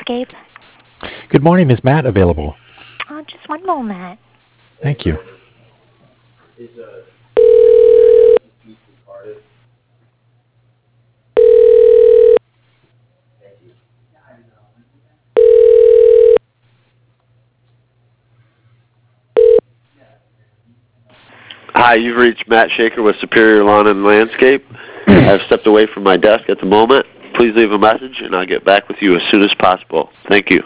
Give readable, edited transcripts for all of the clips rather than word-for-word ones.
Landscape. Good morning. Is Matt available? Just one moment. Thank you. Hi, you've reached Matt Shaker with Superior Lawn and Landscape. I've stepped away from my desk at the moment. Please leave a message, and I'll get back with you as soon as possible. Thank you.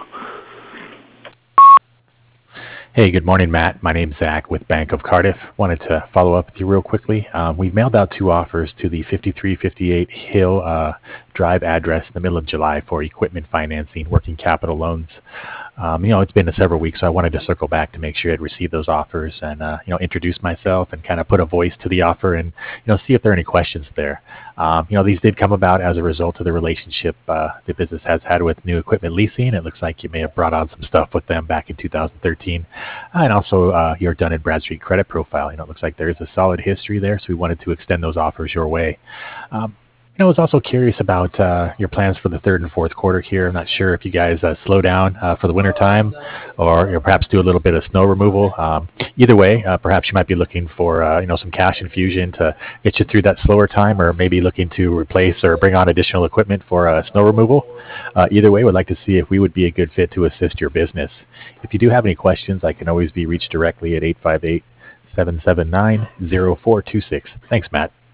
Hey, good morning, Matt. My name's Zach with Bank of Cardiff. Wanted to follow up with you real quickly. We've mailed out 2 offers to the 5358 Hill Drive address in the middle of July for equipment financing, working capital loans. It's been several weeks, so I wanted to circle back to make sure I'd received those offers and, introduce myself and kind of put a voice to the offer and, see if there are any questions there. These did come about as a result of the relationship the business has had with New Equipment Leasing. It looks like you may have brought on some stuff with them back in 2013. And also your Dun & Bradstreet credit profile. It looks like there is a solid history there, so we wanted to extend those offers your way. I was also curious about your plans for the third and fourth quarter here. I'm not sure if you guys slow down for the winter time or perhaps do a little bit of snow removal. Either way, perhaps you might be looking for some cash infusion to get you through that slower time, or maybe looking to replace or bring on additional equipment for snow removal. Either way, we'd like to see if we would be a good fit to assist your business. If you do have any questions, I can always be reached directly at 858-779-0426. Thanks, Matt.